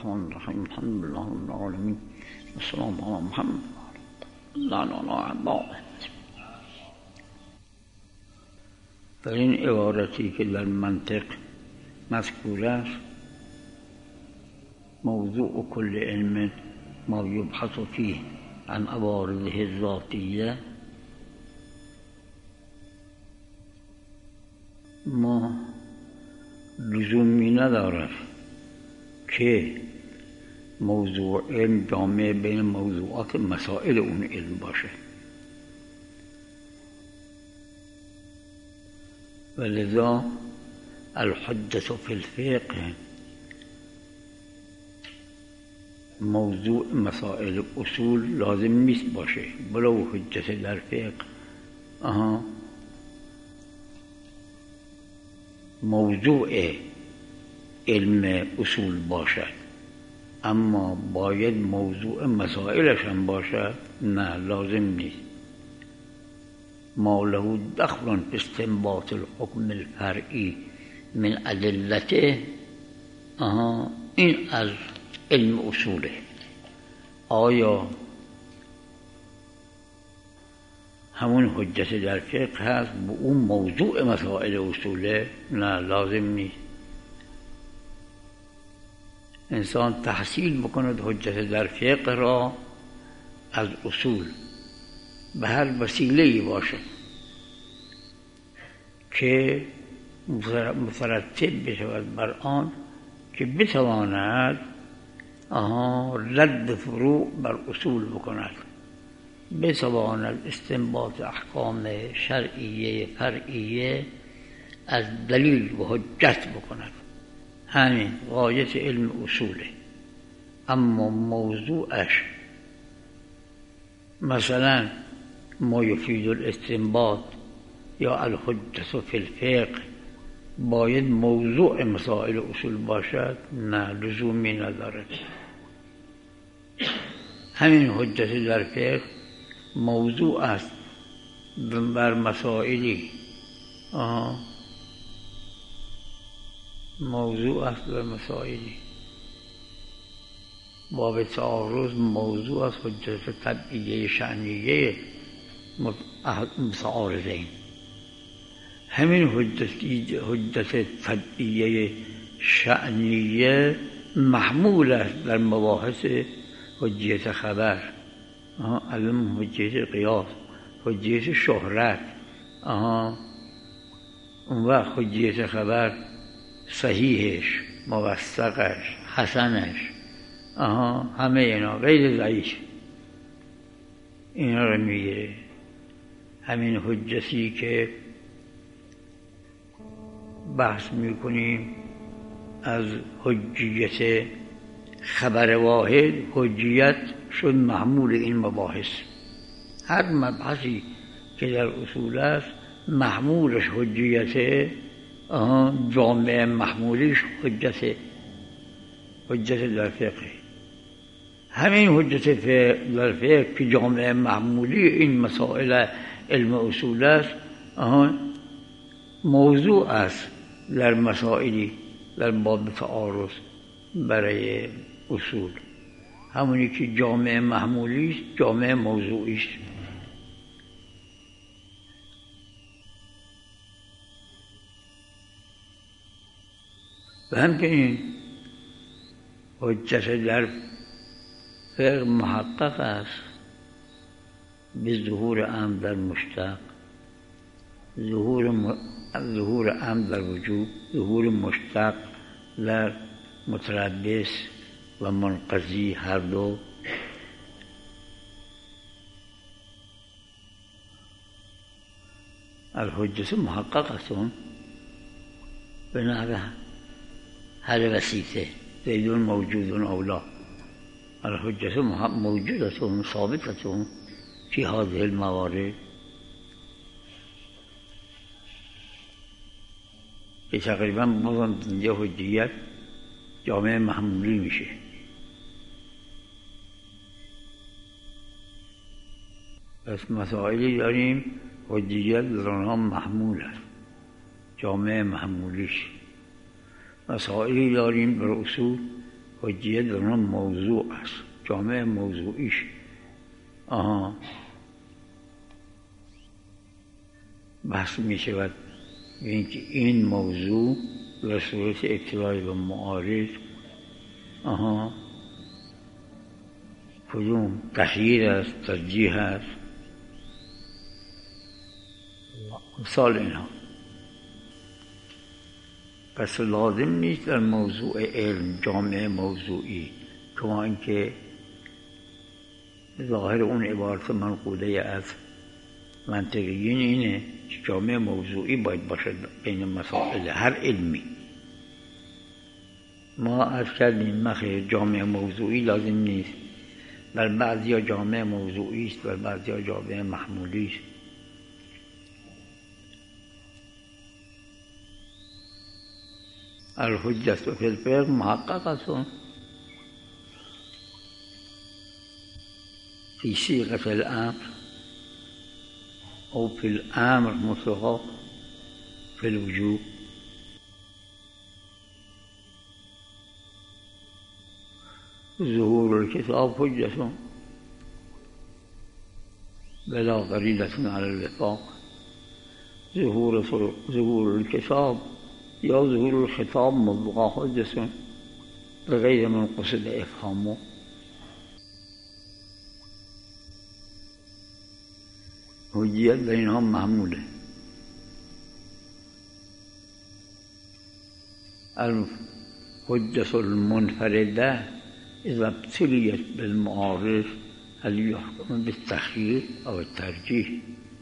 الرحمن الرحیم الحمد لله رب العالمین والسلام علی محمد لعنا عباد. در این عبارتی که در منطق مذکور است، موضوع کل علم ما یبحث فیه عن عوارضه الذاتیه، ما لزومی ندارد که موضوع علم جامع بین موضوعات مسائل اون علم باشه، ولذا الحجة فی الفقه موضوع مسائل اصول لازم نیست باشه، بلو حجت در فقه موضوع علم اصول باشد، اما باید موضوع مسائلش هم باشد؟ نه، لازم نیست. ما له دخل فی استنباط الحکم الفرعی من ادلته، این از علم اصوله. آیا همون حجت در فقه هست به اون موضوع مسائل اصوله؟ نه، لازم نیست. انسان تحصیل بکند حجت در فقه را از اصول به هر وسیله‌ای باشد که مترتب بشود بر آن که بتواند رد فروع بر اصول بکند، بتواند استنباط احکام شرعیه فرعیه از دلیل و حجت بکند. همین غایت علم اصوله. اما موضوعش مثلا ما یفید الاستنباط یا الحجة فی الفقه باید موضوع مسائل اصول باشد؟ نه، لزومی ندارد. همین حجت در فقه موضوع است بر مسائلی باب تعارض موضوع است حجت طبعیه شأنیه متعارضین. همین حجت طبعیه شأنیه محمول است در مباحث حجیت خبر، علم حجیت قیاس، حجیت شهرت، اون وقت حجیت خبر صحیحش، موثقش، حسنش، همه اینا غیر ضعیف، اینا رو میگیره. همین حجتی که بحث میکنیم از حجیت خبر واحد، حجیت شد محمول این مباحث. هر مبحثی که در اصول است محمولش حجیت، جامع محمولیش حجت در فقه. همین حجت در فقه که جامع محمولی این مسائل علم اصول است، موضوع است در مسائلی در باب تعارض برای اصول، همونی که جامع محمولیش جامع موضوعیش. و همچنین حجت در فقه محقق است به ظهور امر در مشتق، ظهور امر در وجوب، ظهور مشتق در متربص و منقضی، هر دو. الحجت محقق است به نحو هر وسیطه زید موجود اولا. الحجت موجودة ثابتة في هذه الموارد که تقریبا بازم اینجا حجیت جامع محمولی میشه. پس مسائلی داریم حجیت در آنها محمول است، جامع محمولیش. مسائلی داریم بر اصول حجیت در اون موضوع است، جامعه موضوعیش. بحث می شود اینکه این موضوع به صورت اطلاع به معارض کدوم تخییر است، ترجیح است، مثال اینها. پس لازم نیست در موضوع علم جامعه موضوعی، کما اینکه ظاهر اون عبارت منقوله از منطقیین اینه که جامعه موضوعی باید باشد بین مسائل هر علمی. ما عرض کردیم مخیر جامعه موضوعی لازم نیست، بر بعضیا جامعه موضوعی است، بر بعضیا جامعه محمولی است. الحجة في الفقه محققة في صيغة الأمر أو في الأمر مطلقا في الوجوب. ظهور الكتاب حجة بلا قرينة على الوفاق. ظهور الكتاب یا ظهور الخطاب مطلقا حجة بغیر من قصد افهامه. حجیت در اینها محموله. الحجة المنفردة اذا ابتلیت بالمعارض هل يحكم بالتخییر او الترجیح.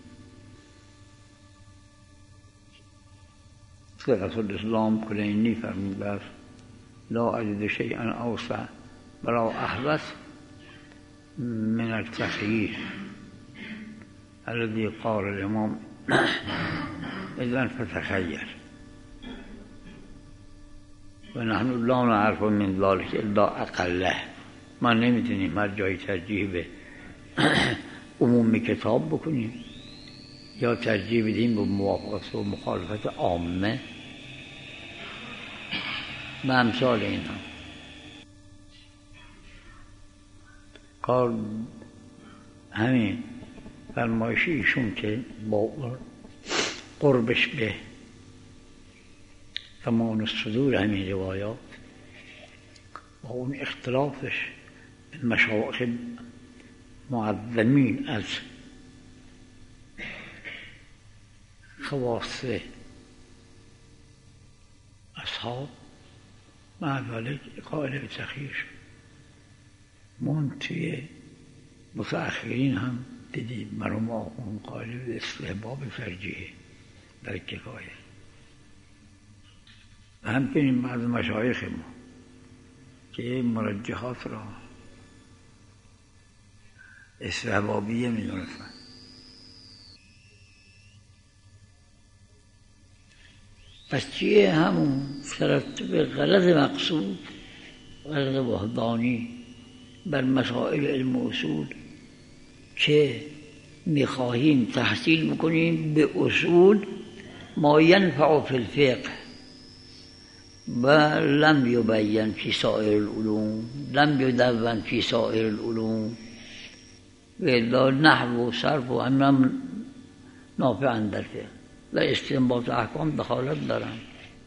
شیخ الاسلام کلینی فرموده است لا اجد شیئا اوسع ولا احوط من التخییر الذي قال الامام اذن فتخیر و نحن لا نعرف من ذلك الا اقله. ما نمیتونیم هر جایی ترجیح به عموم کتاب بکنیم یا ترجیح بدیم به موافقت و مخالفت عامه و امثال اینها. کار همین فرمایش ایشون که با قربش به تمام الصدور همین روایات با اون اختلافش مشایخ معظمین از خواص اصحاب مع ذلك قائل به تخییر. من توی متأخرین هم دیدیم مرحوم آخوند قائل به استحباب ترجیح در کفایه و همچنین بعض مشایخ ما که مرجحات را استحبابیه می‌دونستند. پس چیه همون ترتب غلط مقصود، غلط وحدانی بر مسائل علم و اصول که میخواهیم تحصیل بکنیم به اصول ما ینفع فی الفقه و لم یبین فی سائر العلوم، لم یدون فی سائر العلوم و الا نحو و صرف و همه نافع در فقه و استنباط احکام دخالت دارن.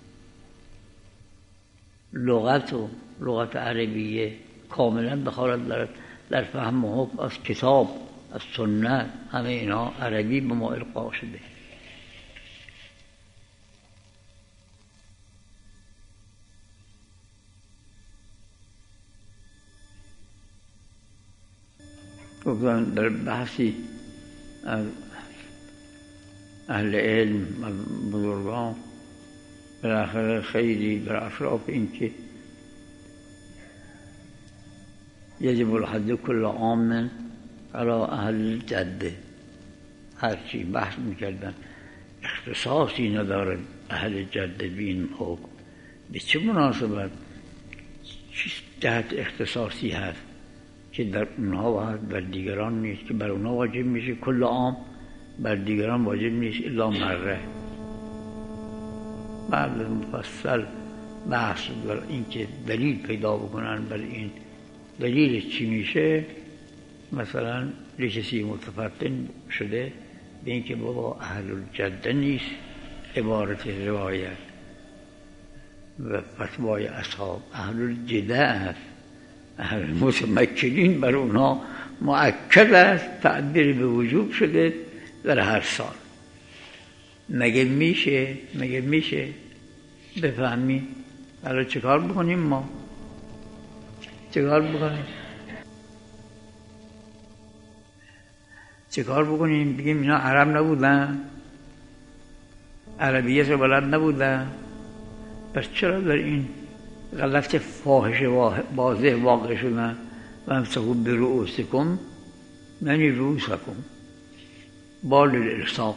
لغت عربیه کاملا دخالت دارد در فهم و حکم از کتاب، از سنت، همه اینا عربی به ما القا شده. گفتن در بحثی از اهل علم و بزرگان بالاخره خیلی در اطراف این که یجب الحد کل عام علی اهل الجده هرچی بحث میکردن اختصاصی ندارد اهل جده به این حکم. به چه مناسبت چه جهت اختصاصی هست که در اونها واجب بر دیگران نیست، که بر اونها واجب میشه کل عام، بر دیگران واجب نیست الا مره. بعد مفصل بحث بر این که دلیل پیدا بکنن برای این دلیل چی میشه. مثلا کسی متفطن شده به اینکه بابا اهل الجده نیست عبارت روایت و فتوای اصحاب اهل الجده است، اهل متمکنین بر اونها مؤکد است، تعبیر به وجوب شده در هر سال. مگه میشه بفهمی؟ حالا چیکار بکنیم ما؟ چیکار بکنیم؟ بگیم اینا عرب نبودن؟ عربیت رو بلد نبودن؟ پس چرا در این غلط فاحش واضح واقع شدن؟ و امسحوا برؤوسکم یعنی رؤوسکم بال الالصاق.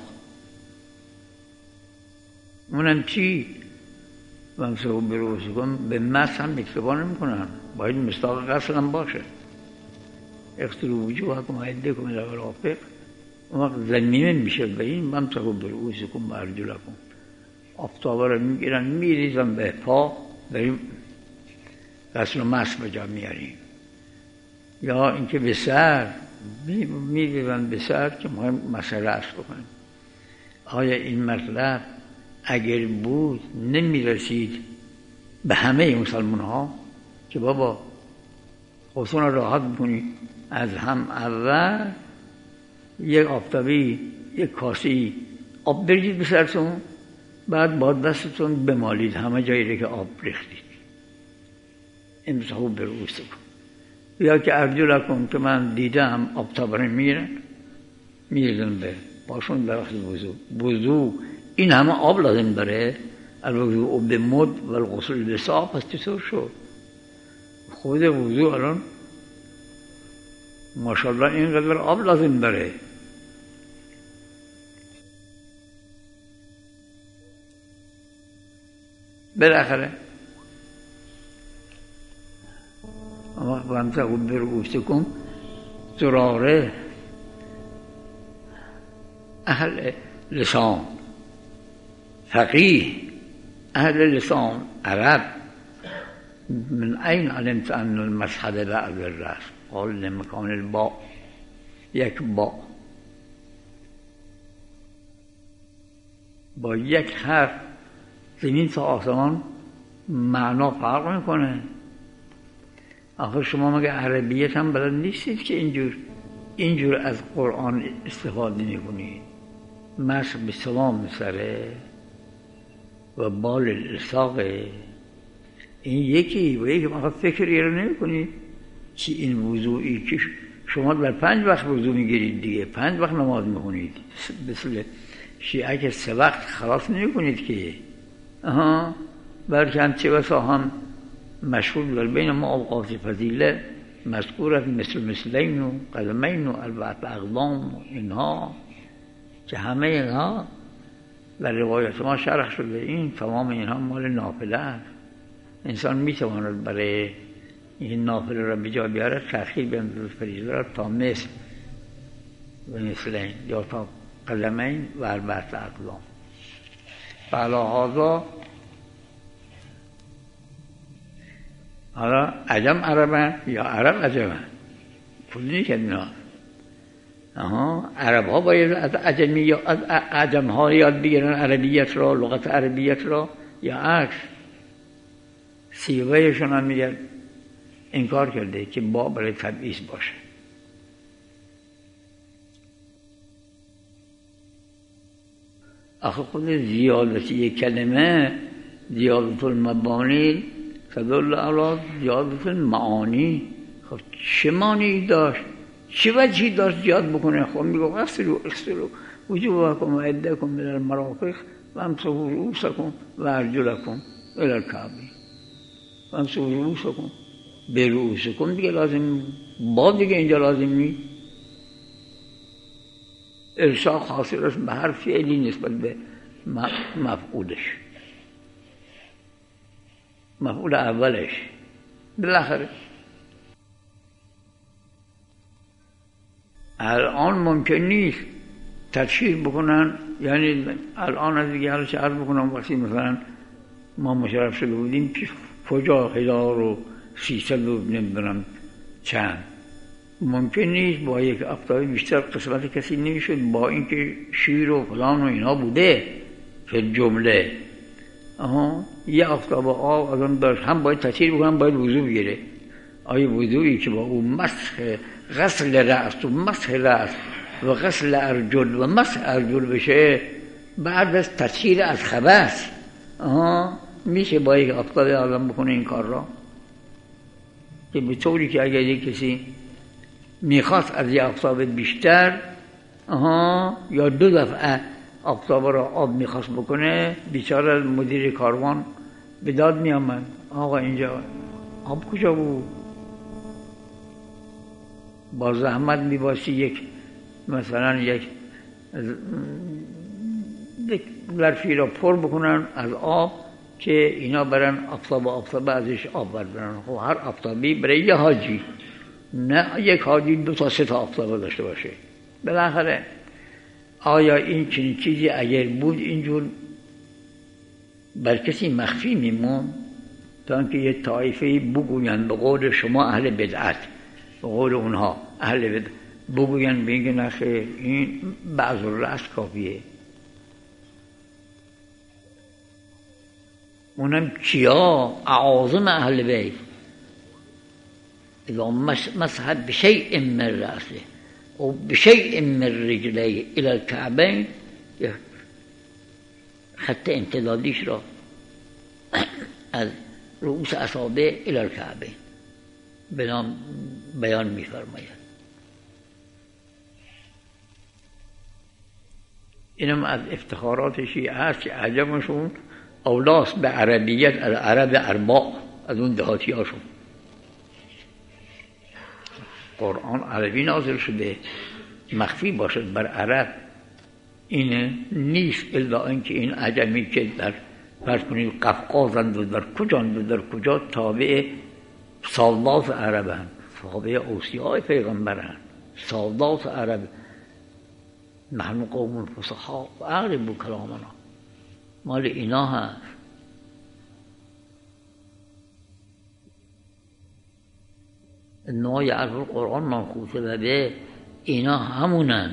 اونم چی؟ و امسحوا برؤوسکم به مس هم اکتفا نمی‌کنن، باید مصداق قصر هم باشه. اغسلوا وجوهکم و ایدیکم الی المرافق. اون وقت ضمیمه میشه به این و امسحوا برؤوسکم و ارجلکم. آفتابه رو میگیرن میریزن به پا، داریم غسل و مس به جا میاریم. یا اینکه به سر میریزن به سر که مهم مسئله است بکنیم. آیا این مطلب اگر بود نمیرسید به همه مسلمان ها که بابا خودتون رو راحت بکنید، از هم اول یک آفتابی یک کاسی آب بریزید به سرتون، بعد با دستتون بمالید همه جایی که آب ریختید. امسحوا برؤوسکم. یا که ارجلکم که من دیدم آفتابه میریزن به پاشون در وقت وضو این همه آب لازم داره. الوضوء بمد و الغسل بساق. پس چطور شد؟ خود وضو الان ماشاءالله اینقدر آب لازم داره. بالاخره و امسحوا برؤوسکم زراره اهل لسان فقیه اهل لسان عرب من این علمت ان المسح بعد الراس قال لمکان الباء یک با یک حرف زمین تا آسمان معنا فرق میکنه. آخه شما مگه عربیت هم بلد نیستید که اینجور از قرآن استفاده میکنید؟ مسح به سلام سره و بال الالصاقه، این یکی و یکی آخه فکری رو نمی کنید چی این وضوعی که شما در 5 وقت وضو میگیرید دیگه 5 وقت نماز میخونید، مثل شیعه که 3 وقت خلاص نمی کنید که بلکه هم چه بسا هم مشهور در بین ما اوقات فضیله مذکورت مثلین و قدمین و البعت اقدام و اینها که همه اینها در روایت ما شرح شده. این تمام اینها مال نافله است. انسان میتواند برای این نافله را به جا بیاره تأخیر بیندازد فریضه را تا مثل و مثلین یا تا قدمین و البعت اقدام. فعلا هذا حالا عجم عربن یا عرب عجمن کلی که اینا عرب ها باید از عجم ها یاد بگیرن عربیت را، لغت عربیت را، یا عکس. سیغهشون هم میگن انکار کرده که با برای تبعیض باشه. آخه خود زیادتی کلمه زیادت المبانی تدل علی زیادت المعانی. خب چه معنی داشت؟ چه وجهی داشت زیاد بکنه؟ خب میگو اغسلوا وجوهکم و ایدیکم الی المرافق و امسحوا رؤوسکم و ارجلکم الی الکعبین. و امسحوا رؤوسکم برؤوسکم دیگه لازم با دیگه اینجا لازم نی. الصاق حاصل است به هر فعلی نسبت به مفعولش، مفعول اولش. بالاخره الان ممکن نیست تشریح بکنن، یعنی الان از دیگه حالش عرض بکنم وقتی مثلا ما مشرف شده بودیم کجا 1300 نمیدونم چند. ممکن نیست با یک آفتابی بیشتر قسمت کسی نمیشد، با اینکه شیر و فلان و اینا بوده فی جمله. یه آفتاب آب از آن داشت، هم باید تطهیر بکنم، باید وضو بگیره. آیا وضویی که با اون مسح غسل رأس و مسح رأس و غسل ارجل و مسح ارجل بشه بعد از تطهیر از خبث، میشه با یک آفتاب آدم بکنه این کار را؟ که به طوری که اگر یک کسی میخواست از یک آفتاب بیشتر یا 2 دفعه آفتاب را آب میخواست بکنه، بیچاره مدیر کاروان به داد میامد، آقا اینجا آب کجا بود؟ با زحمت میباستی یک مثلا یک ظرفی را پر بکنن از آب که اینا برن آفتاب ازش آب بردارن. خب هر آفتابی برای یه حاجی، نه یک حاجی 2 تا 3 تا آفتاب داشته باشه. بالاخره آیا این چنین چیزی اگر بود اینجور بر کسی مخفی میمون تا اینکه یه طایفه‌ای بگوین به قول شما اهل بدعت، به قول اونها اهل بدعت بگوین بگن نخیر این بعض الرأس کافیه. اونم کیا؟ اعاظم اهل بیت. اذا مسح بشیء من رأسه و بشیء من رجلیه الی الکعبین، خط امتدادیش را از رؤوس اصابع الی الکعبین بیان می‌فرماید. اینم از افتخارات شیعه است که عجبشون اولاست به عربیت از عرب ارباع، از اون دهاتی هاشون. قرآن عربی نازل شده، مخفی باشد بر عرب این نیست، الا اینکه این عجمی که در فرض کنید قفقازند و در کجاند و در کجا تابع سادات عربند، تابع اوصیاء پیغمبرند، سادات عرب. نحن قوم فصحا و اقربوا کلامنا، مال اینا هست. انما یعرف القرآن من خطب به، اینا همونن،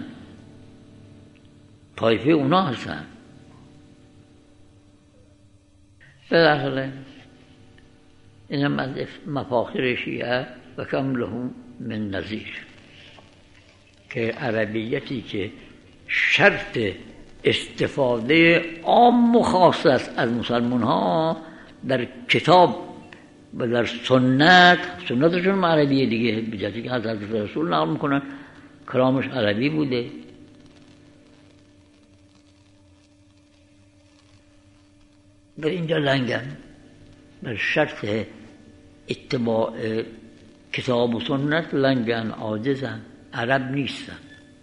طایفه اونا هستن. بالاخره اینم از مفاخر شیعه و کم لهم من نظیر، که عربیتی که شرط استفاده عام و خاص است از مسلمان ها در کتاب و در سنتشون عربیه دیگه، بجاتی که حضرت رسول نقل میکنن کلامش عربی بوده. در اینجا لنگن در شرط اتباع کتاب و سنت لنگن، عاجزن، عرب نیستن.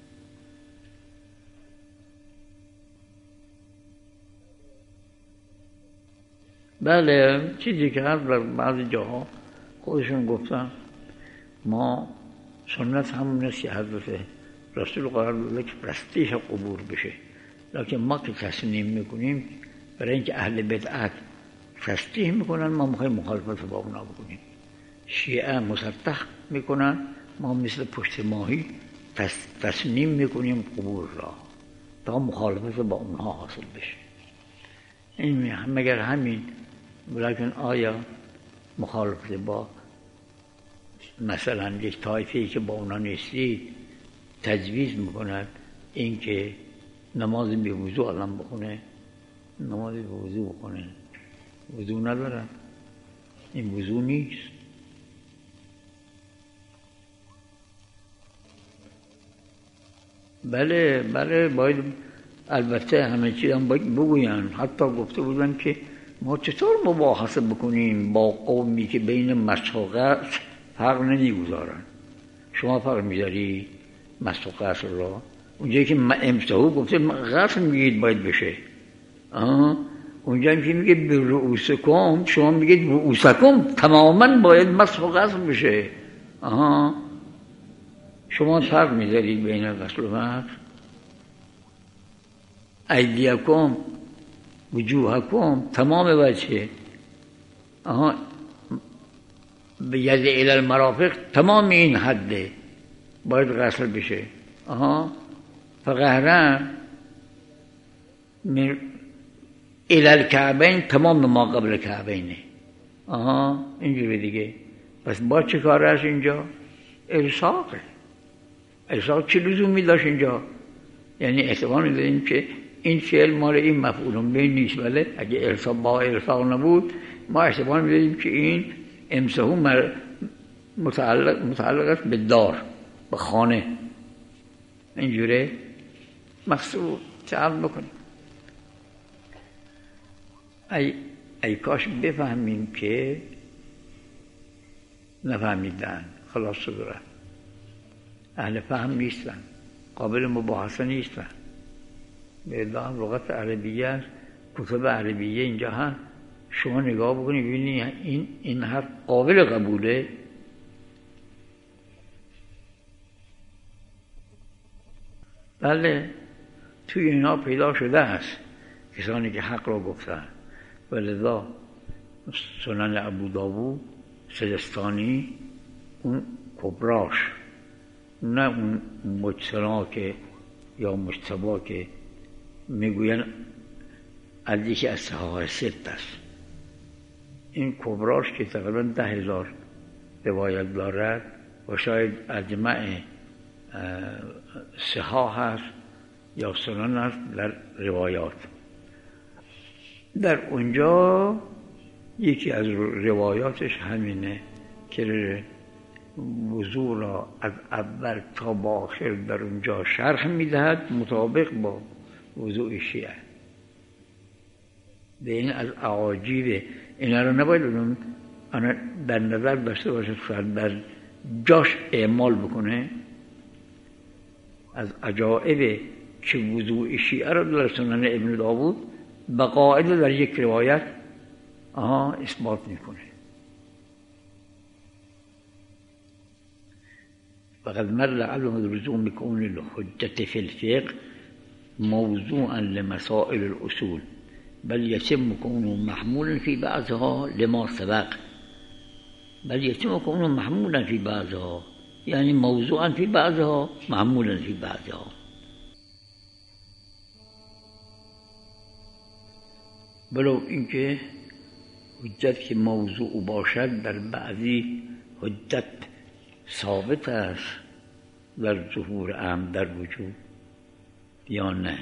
بله چیزی که هست در بعضی جاها خودشون گفتن ما سنت همون است که حضرت رسول قرار داده که پرستیش قبور بشه، لیکن ما که تصمیم میکنیم برای اینکه اهل بدعت پرستیش میکنن ما میخوایم مخالفت با اونا بکنیم. شیعه مسطح میکنن، ما مثل پشت ماهی تصمیم میکنیم قبور را تا مخالفت با اونها حاصل بشه. این مگر همین. ولیکن آیا مخالفت با مثلا یک طایفه‌ای که با اونا نیستی تجویز میکند اینکه نماز بی وضو آدم بخونه؟ نماز بی وضو بخونه، وضو ندارن، این وضو نیست. بله باید البته همه چیز هم باید بگوین. حتی گفته بودن که ما چطور مباحثه بکنیم با قومی که بین مسح و غسل فرق نمیگذارن. شما فرق میذاری مسح و غسل را؟ اونجایی که امسحوا گفته غسل میگید باید بشه، اونجایی که میگه به رؤوسکم شما میگید رؤوسکم تماما باید مسح و غسل بشه. شما فرق میذارید بین غسل و مسح. ایدیکم وجوهکم تمام وجهه، به ید الی المرافق تمام این حده باید غسل بشه. فقهرا من الی الکعبین تمام ما قبل الکعبینه. اینجوری دیگه. پس با چه کار هست اینجا؟ الصاقه. الصاق چه لزومی داشت اینجا؟ یعنی احتمال میدهیم که این فعل مال این مفعول به نیست، ولی اگه الصاق با الصاق نبود ما احتمال میدهیم که این امسحو متعلق است به دار، به خانه. اینجوره مقصود تعال بکنیم. ای کاش بفهمیم که نفهمیدن، خلاص صدورت اهل فهم نیستن، قابل مباحثه نیستن. به ادعا لغت عربیه است، کتب عربیه اینجا هست، شما نگاه بکنید ببینید این حرف قابل قبوله. بله توی اینا پیدا شده است کسانی که حق را گفتن. ولذا سنن ابو داوود سجستانی اون کبراش، نه اون مجتنا که یا مجتبا که میگوین از یکی از صحاح ست است. این کبراش که تقریبا 10,000 روایت دارد و شاید اجمع صحاح است یا سنن است در روایات. در اونجا یکی از روایاتش همینه که وضو را از اول تا با آخر در اونجا شرح میدهد مطابق با وضوء شیعه. به این از اعاجیب اینا رو نباید در نظر داشته باشه، در جاش اعمال بکنه. از عجائب که وضوء شیعه را در سنن ابن داوود به قاعده در یک روایت اثبات میکنه. وقد مر علم الرجوع بكون الحجة في الفقه موضوعا لمسائل الأصول بل يتم كونه محمولا في بعضها لما سبق، بل يتم كونه محمولا في بعضها يعني موضوعا في بعضها محمولا في بعضها. بلو اینکه حجت که موضوع باشد در بعضی حجت ثابت است در ظهور عام در وجود یا نه،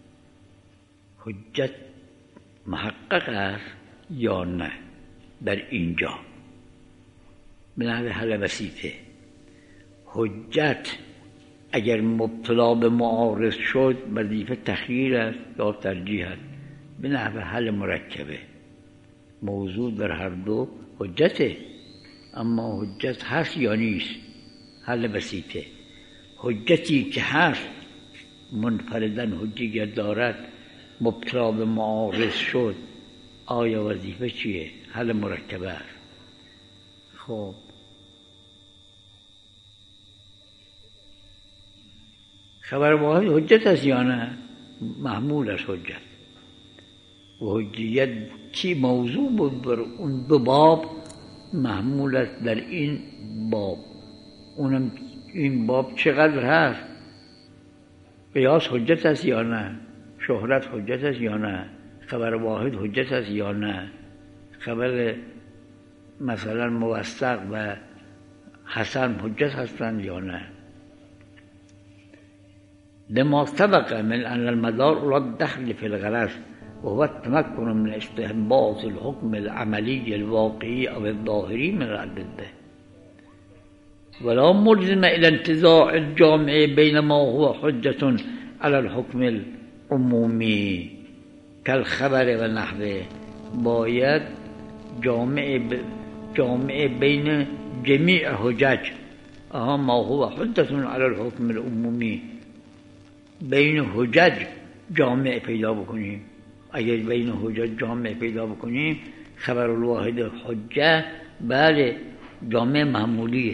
حجت محقق است یا نه در اینجا. به نحو حل بسیطه حجت اگر مبتلا به معارض شد وظیفه تخییر است یا ترجیح است. به نحو حل مرکبه موضوع در هر دو حجته، اما حجت هست یا نیست؟ حل بسیطه حجتی که هست منفردن حجیت دارد مبتلا به معارض شد، آیا وظیفه چیه؟ حل مرکبه است. خب خبر واحد حجت است یا نه؟ محمول است حجت. و حجیت چی موضوع بود بر اون دو باب محمول است در این باب. اونم این باب چقدر هست؟ قیاس حجت است یا نه؟ شهرت حجت است یا نه؟ خبر واحد حجت است یا نه؟ خبر مثلا موثق و حسن حجت هستند یا نه؟ لما سبق من ان المدار على الدخل في الغرض وهو التمكن من استنباط الحكم العملي الواقعي او الظاهري من الأدلة ولا ملزم الى انتزاع الجامع بين ما هو حجة على الحكم العمومي كالخبر و نحوه. باید جامع بین جمیع حجج ما هو حجة على الحكم العمومي، بین حجج جامع پیدا بکنیم. اگر بین حجج جامع پیدا بکنیم خبر الواحد حجه بله جامع معمولیه.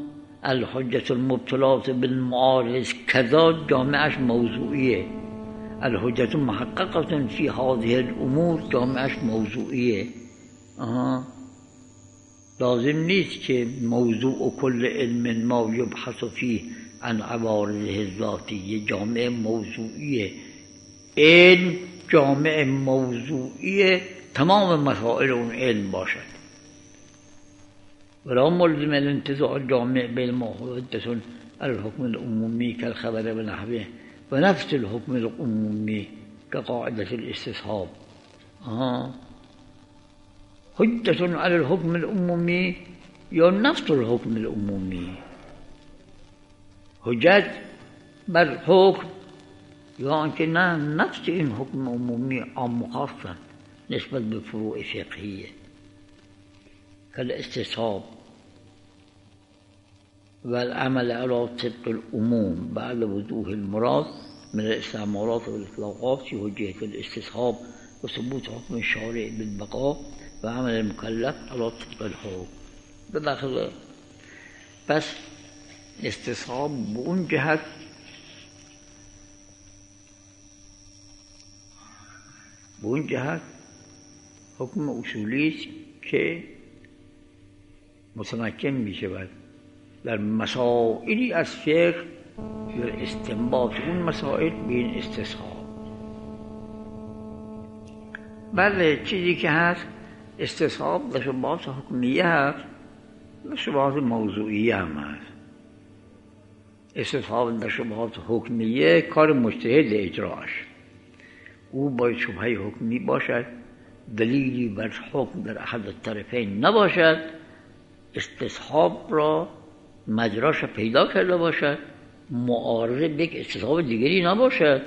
الحجة المبتلات بالمعارض کذا جامعش موضوعیه، الحجت محققة فی هذه الامور جامعش موضوعیه. لازم نیست که موضوع کل علم ما یبحث فیه عن عوارضه الذاتیه جامع موضوعیه. علم جامع موضوعیه، تمام مسائل اون علم باشد. ولا ملزم الانتزاع الجامع بين ما هو حجة على الحكم العمومي كالخبر ونحوه ونفس الحكم العمومي كقاعدة الاستصحاب. حجة على الحكم العمومي یا نفس الحكم العمومي. حجت بر حکم یا آنکه نه نفس این حکم عمومی عام و خاصا نسبت به فروع فقهیه كالاستصحاب والعمل على طبق العموم بعد وضوح المراد من الاستعمالات والاطلاقات في حجية الاستصحاب وثبوت حكم الشارع بالبقاء وعمل المكلف على طبق الحكم. بداخل بس استصحاب به اون جهت حکم اصولی است که متمکن می شود در مسائلی از فقه یا استنباط اون مسائل به این استصحاب. بله چیزی که هست استصحاب در شبهات حکمیه هست، در شبهات موضوعیه هم هست. استصحاب در شبهات حکمیه کار مجتهد اجراش، او باید شبهه حکمی باشد، دلیلی بر حکم در احد الطرفین نباشد، استصحاب را مجراش پیدا کرده باشد، معارضه به یک استصحاب دیگری نباشد.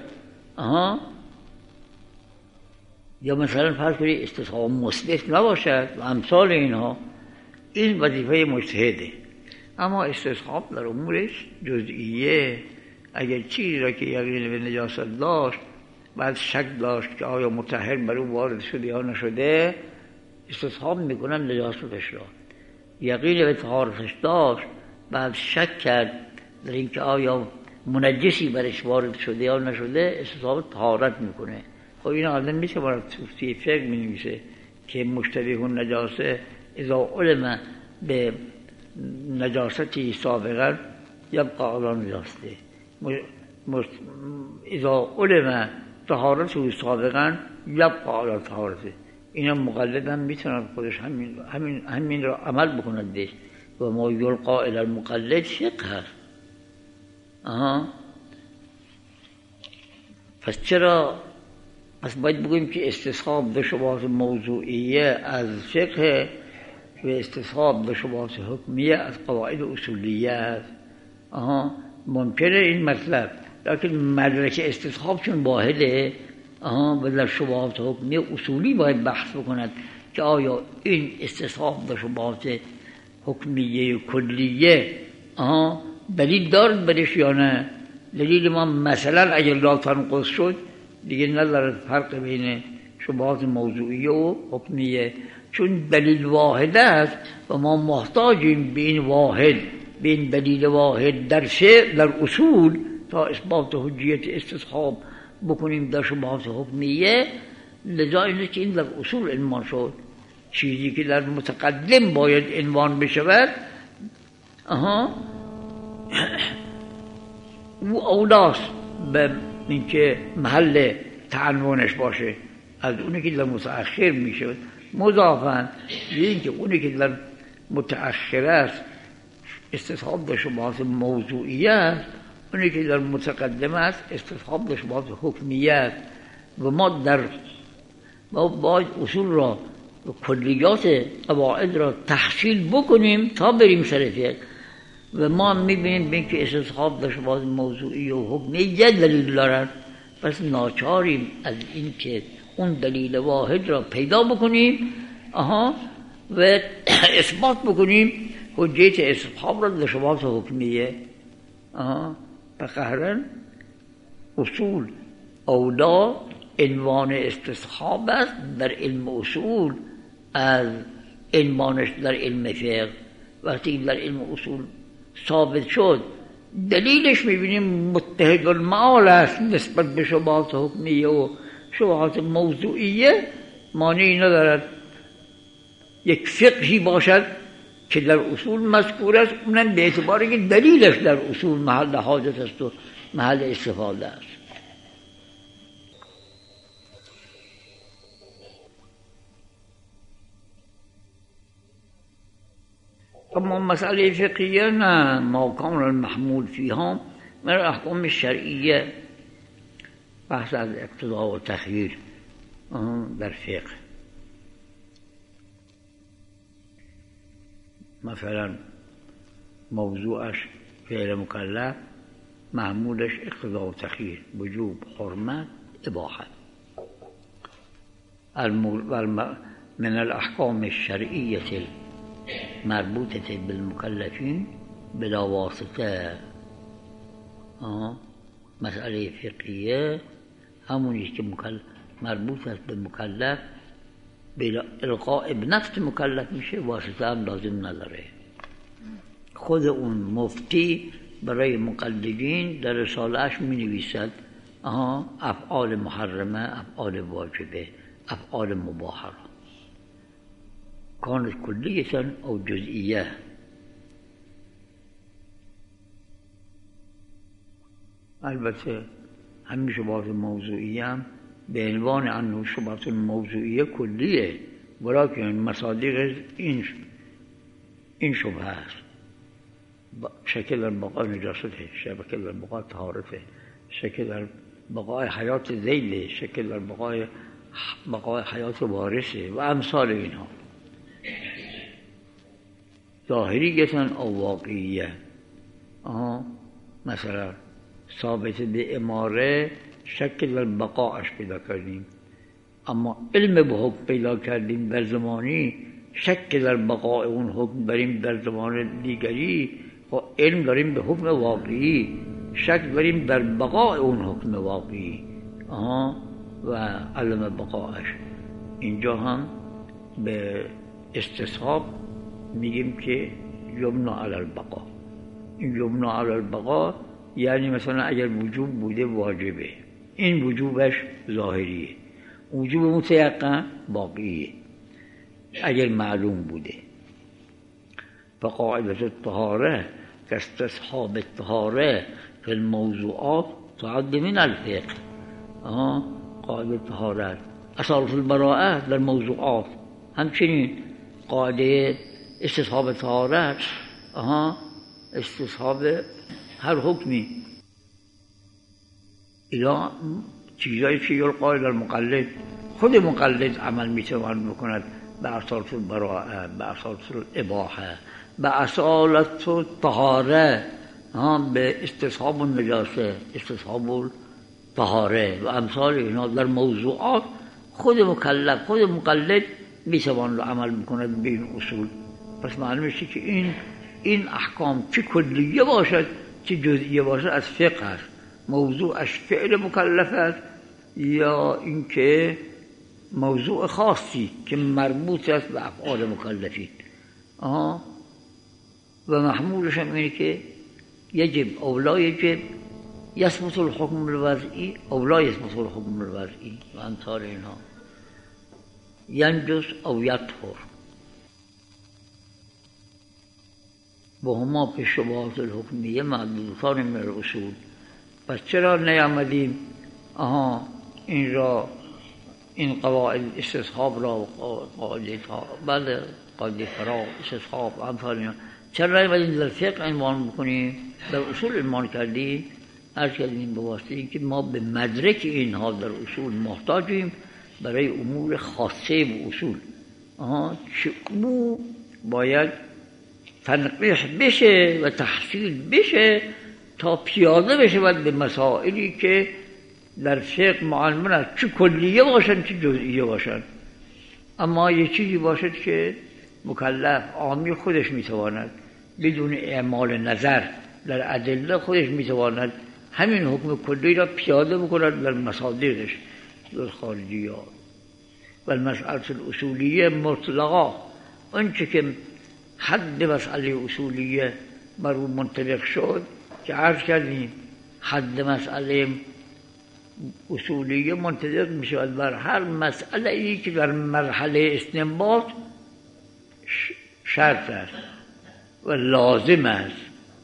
یا مثلا فرض کنید استصحاب مثبت نباشد و امثال اینها. این وظیفه مجتهده. اما استصحاب در امورش جزئیه. اگر چیزی را که یقین به نجاست داشت بعد شک داشت که آیا مطهر بر او وارد شده یا نشده، استصحاب میکنن نجاستش را. یقین به طهارتش داشت بعد شک کرد در اینکه آیا منجسی برش وارد شده یا نشده، استصحاب طهارت میکنه. خب این آدم میشه برای توصیه فقه مینویسه که مشتبه النجاسه اذا علم به نجاستی سابقا یبقى علی نجاسته، اذا علم طهارته سابقا یبقى علی طهارته. اینا مقلد هم میتونن خودش همین را عمل بکنند دیش. و ما یلقا الی المقلد فقه هست. پس چرا؟ پس باید بگوییم که استصحاب به شبهات موضوعیه از فقه و استصحاب به شبهات حکمیه از قواعد اصولیه است. ممکنه این مطلب، لیکن مدرک استصحاب چون واحده و در شبهات حکمیه اصولی باید بحث بکند که آیا این استصحاب به شبهات حکمیه کلیه دلیل دارد برش یا نه. دلیل ما مثلا اگر لا تنقض شد دیگه ندارد فرق بین شبهات موضوعیه و حکمیه، چون دلیل واحد است و ما محتاجیم به این واحد، به این دلیل واحد در شیء در اصول تا اثبات حجیت استصحاب بکنیم در شبهات حکمیه. لذا اینه که این در اصول عنوان شد. چیزی که در متقدم باید عنوان بشود او اولاست به اینکه محل تعنوانش باشه از اونی که در متأخر میشود. مضافاً به اینکه اونی که در متأخر است استصحاب به شبهات موضوعیه است، اونی که در متقدم است استصحاب به شبهات حکمیه است. و ما باید اصول را و کلیات قواعد را تحصیل بکنیم تا بریم سر فقه. و ما میبینیم به اینکه استصحاب به شبهات موضوعی و حکمی یه دلیل دارن، پس ناچاریم از این که اون دلیل واحد را پیدا بکنیم و اثبات بکنیم حجیت استصحاب را در شبهات حکمیه. فقهراً اصول اولا عنوان استصحاب است در علم اصول از عنوانش در علم فقه. وقتی در علم اصول ثابت شد دلیلش میبینیم متحد المعال است نسبت به شبهات حکمیه و شبهات موضوعیه. مانعی ندارد یک فقهی باشد که در اصول مذکور است، اونم به اعتباری که دلیلش در اصول محل حاجت است و محل استفاده است. اما مسئله فقهیه نه، ما کان المحمول فیها من الاحکام الشرعیه، بحث از اقتضا و تخییر در فقه. مثلا موضوعش فعل مکلف، محمولش اقتضا و تخییر، وجوب، حرمت، اباحت. من الاحکام الشرعیه مربوطه بالمکلفین بلا واسطه. مسئله فقهیه همونیست که مربوط است به مکلف، بلا القاء بنفس مکلف میشه، واسطه هم لازم نداره. خود اون مفتی برای مقلدین در رساله‌اش می نویسد افعال محرمه، افعال واجبه، افعال مباحه کانت کلیه او جزئیه. البته همین شبهات موضوعیه هم به عنوان انه شبهات موضوعیه کلیه، ولیکن مصادیق این شبهه است. شکل در بقای نجاسته، شکل در بقای طهارته، شکل در بقای حیات ذیله، شکل در بقای حیات وارثه و امثال اینها. ظاهریتن او واقعیه. مثلا ثابت به اماره شکل در بقایش پیدا کردیم، اما علم به حکم پیدا کردیم در زمانی، شکل در بقای اون حکم داریم در زمان دیگری، و علم داریم به حکم واقعی، شک داریم در بقای اون حکم واقعی و علم بقایش. اینجا هم به استصحاب میگیم که یمنا علی البقا. این یمنا علی البقا یعنی مثلا اگر وجوب بوده واجبه، این وجوبش ظاهریه، وجوب متیقن باقیه اگر معلوم بوده. فقاعدة الطهارة كاستصحاب الطهارة في الموضوعات تعد من الفقه. قاعده طهارت، اصالة البراءة در موضوعات، همچنین قاعده استصحاب طهارت استصحاب هر حکمی. اینا چیزایی که یلقا در مقلد، خود مقلد عمل میتواند بکند به اصالة البراءة، به اصالة الاباحه، به اصالت طهاره، به استصحاب النجاسه، استصحاب الطهاره و امثال اینا در موضوعات خود مکلف، خود مقلد میتواند عمل بکند به این اصول. پس معلوم میشه که این احکام چه کلیه باشد چه جزئیه باشد از فقه است. موضوعش فعل مکلف است یا اینکه موضوع خاصی که مربوط است به افعال مکلفین. و محمولش هم اینه که یجب او لا یجب، یثبت الحکم الوضعی او لا یثبت الحکم الوضعی و امثال اینها، ینجس او یطهر. و هما فی الشبهات الحکمیه معدودتان من الاصول. پس چرا نیامدیم این را، این قواعد استصحاب را، قاعده فراغ، استصحاب و امثال اینها، چرا نیامدیم در فقه عنوان بکنیم، در اصول عنوان کردیم؟ عرض کردیم به واسطه اینکه ما به مدرک اینها در اصول محتاجیم برای امور خاصه به اصول که او باید تنقیح بشه و تحصیل بشه تا پیاده بشه به مسائلی که در فقه معلوم است، چه کلیه باشن چه جزئیه باشن. اما یه چیزی باشد که مکلف عامی خودش میتواند بدون اعمال نظر در ادله خودش میتواند همین حکم کلی را پیاده بکند در مصادیقش، در خارجیات. و المسئله الاصولیه مطلقا، آنچه که حد مسئله اصولیه بر او منطبق شد، که عرض کردیم حد مسئله اصولیه منطبق می شود بر هر مسئله ای که در مرحله استنباط شرط است و لازم است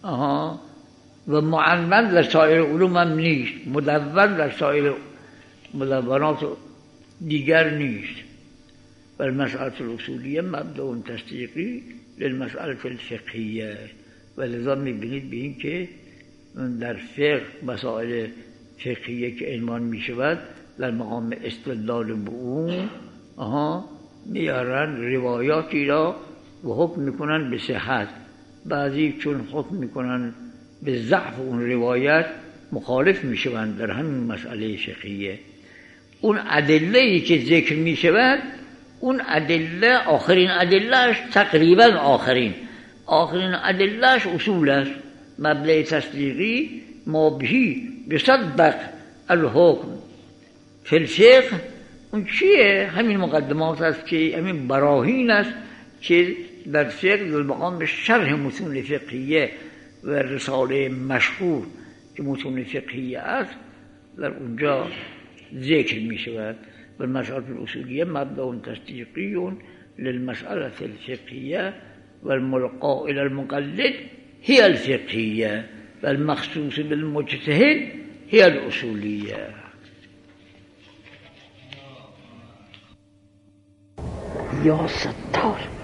و معنون در سایر علوم هم نیست، مدون در سایر مدونات دیگر نیست. والمسألة الأصولية مبدأ تصدیقی للمسألة الفقهیه و لذا میبینید به این که در فقه مسائل فقهیه که عنوان می شود در مقام استدلال به اون میارن روایاتی را و حکم میکنن به صحت، بعضی چون حکم میکنن به ضعف اون روایت مخالف میشوند در همین مسئله فقهیه. اون ادله‌ای که ذکر میشود اون ادله آخرین ادلهش تقریبا آخرین ادلهش اصول است. مبدأ تصدیقی ما بهی بصدق الحکم فی الفقه اون چیه؟ همین مقدمات است که همین براهین است که در فقه در مقام شرح متون فقهیه و رساله مشهور که متون فقهیه است در اونجا ذکر می شود. والمسألة الأصولية مبدأ تصديقي للمسألة الفقهية والملقى إلى المقلد هي الفقهية والمخصوص بالمجتهد هي الأصولية. يا ستار.